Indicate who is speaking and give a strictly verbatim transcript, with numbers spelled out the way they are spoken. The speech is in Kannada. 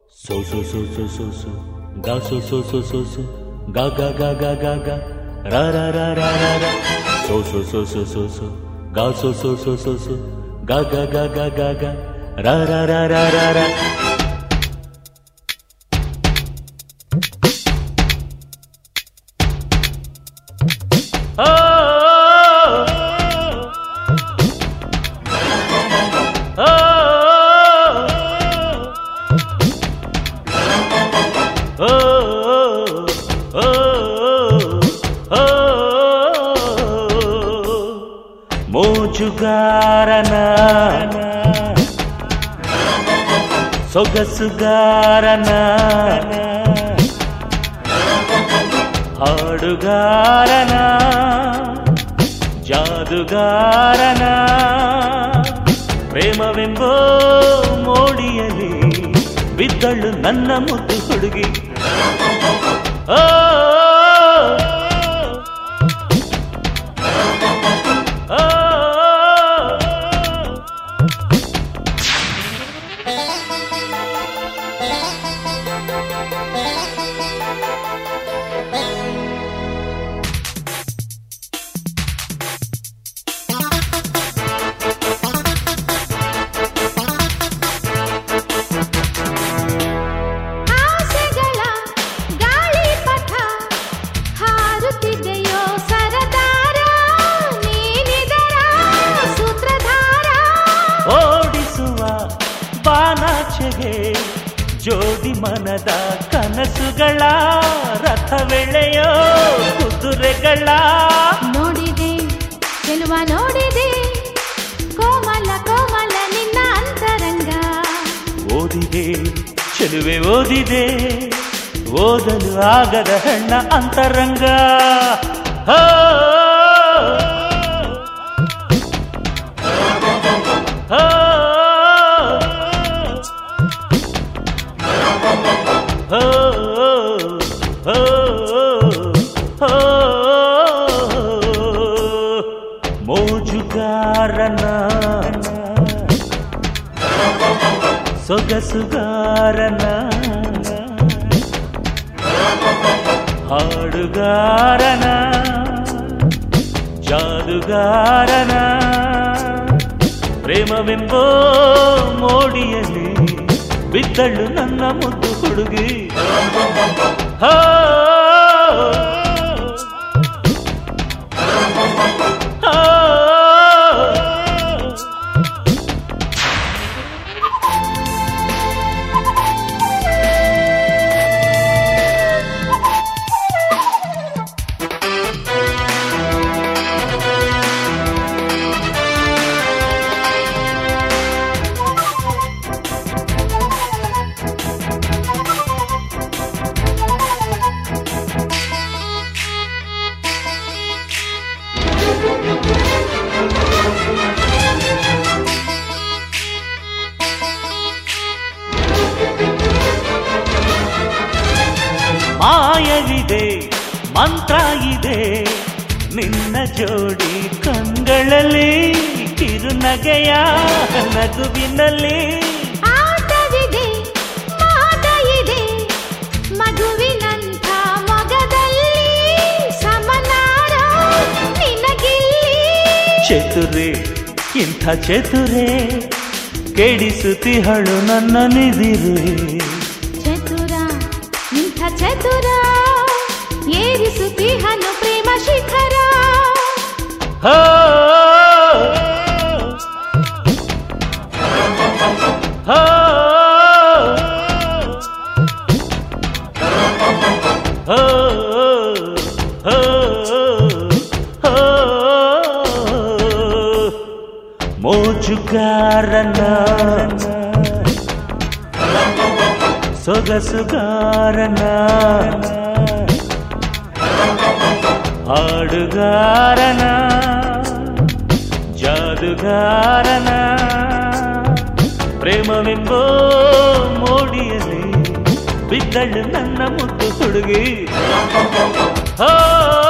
Speaker 1: So so so so so so ga so so so so so ga ga ga ga ga ga ra ra ra ra ra ra so so so so so so ga so so so so so ga ga ga ga ga ga ra ra ra ra ra ra ಮೋಜುಗಾರನ ಸೊಗಸುಗಾರನ ಹಾಡುಗಾರನ ಜಾದುಗಾರನ ಪ್ರೇಮವೆಂಬೋ ಮೋಡಿಯಲ್ಲಿ ಬಿದ್ದಳು ನನ್ನ ಮುದ್ದು ಹುಡುಗಿ. ಓ ಬಾನಾಚೆಗೆ ಜೋಡಿ ಮನದ ಕನಸುಗಳ ರಥವೆಳೆಯೋ ಕುದುರೆಗಳ
Speaker 2: ನೋಡಿದೆ ಚೆಲುವ ನೋಡಿದೆ ಕೋಮಲ ಕೋಮಲ ನಿನ್ನ ಅಂತರಂಗ
Speaker 1: ಓದಿದೆ ಚೆಲುವೆ ಓದಿದೆ ಓದಲು ಆಗದ ಹೆಣ್ಣ ಅಂತರಂಗ. ಹೋ ಮೋಜುಗಾರನ ಸೊಗಸುಗಾರನ ಹಾಡುಗಾರನ ಜಾದುಗಾರನ ಪ್ರೇಮವೆಂಬೋ ಮೋಡಿಯಲ್ಲಿ ಬಿದ್ದಳು ನನ್ನ ಮುದ್ದು ಹುಡುಗಿ. ಹೋ ಮಾಯವಿದೆ ಮಂತ್ರ ಇದೆ ನಿನ್ನ ಜೋಡಿ ಕಂಗಳಲ್ಲಿ ಕಿರುನಗೆಯ ನಗುವಿನಲ್ಲಿ
Speaker 2: ಆಟವಿದೆ ಮಾಟ ಇದೆ ಮಗುವಿನಂಥ ಮೊಗದಲ್ಲಿ ಸಮನಾರ ನಿನಗಿಲ್ಲಿ
Speaker 1: ಚತುರೆ ಇಂಥ ಚತುರೆ ಕೆಡಿಸುತ್ತಿಹಳು ನನ್ನ ನಿದಿರೆ
Speaker 2: ಚತುರ ಇಂಥ ಚತುರ ಏರಿಸುತ್ತಿಹನು ಪ್ರೇಮ ಶಿಖರ.
Speaker 1: ಹೋ ಹೋ ಹೋ ಹೋ ಹೋ ಮೋಜುಗಾರನ ಸೊಗಸುಗಾರನ ಹಾಡುಗಾರನ ಜಾದುಗಾರನ ಪ್ರೇಮವೆಂಬೋ ಮೋಡಿಯಲ್ಲಿ ಬಿದ್ದಳು ನನ್ನ ಮುದ್ದು ಹುಡುಗಿ. ಹೋ